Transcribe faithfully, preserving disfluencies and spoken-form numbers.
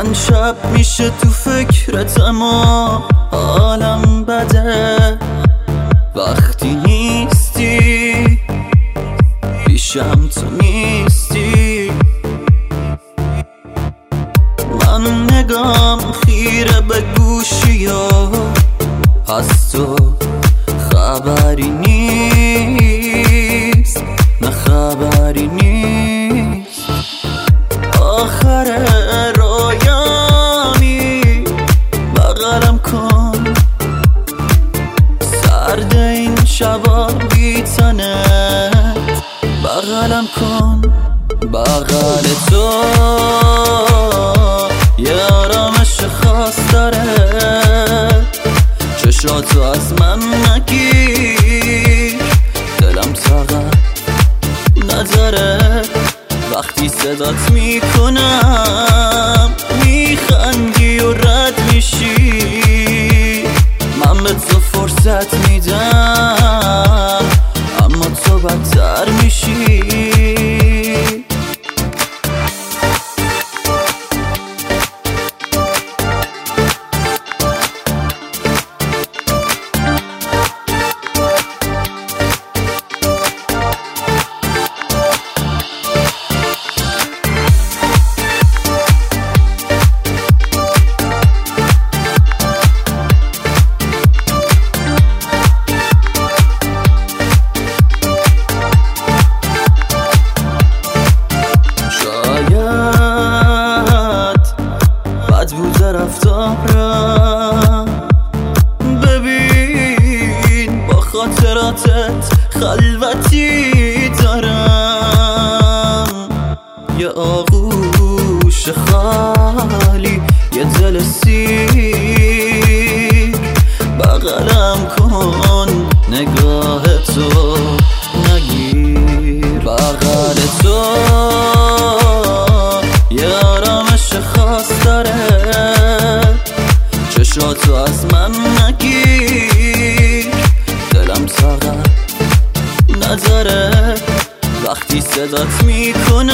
من شب میشه تو فکرتم و حالم بده وقتی نیستی پیشم، تو نیستی. من نگام خیره به گوشی و از تو خبری نیست، نه خبری نیست. آخر رویامی بغلم کن، سرد این شبا بیتنت بغلم کن. بغل تو یه آرامش خاص داره، چشاتو از من نگیر، دلم طاقت نداره وقتی صدات میکنم میخندی و رد میشی. من به تو فرصت میدم اما تو بدتر میشی. رفتارم ببین با خاطراتت خلوتی دارم، یه آغوش خالی، یه دل سیر. بغلم کن نگاه تو نگیر، بغل تو یه آرامش خاص داره، چشاتو از من نگیر، دلم طاقت نداره وقتی صدات میکنم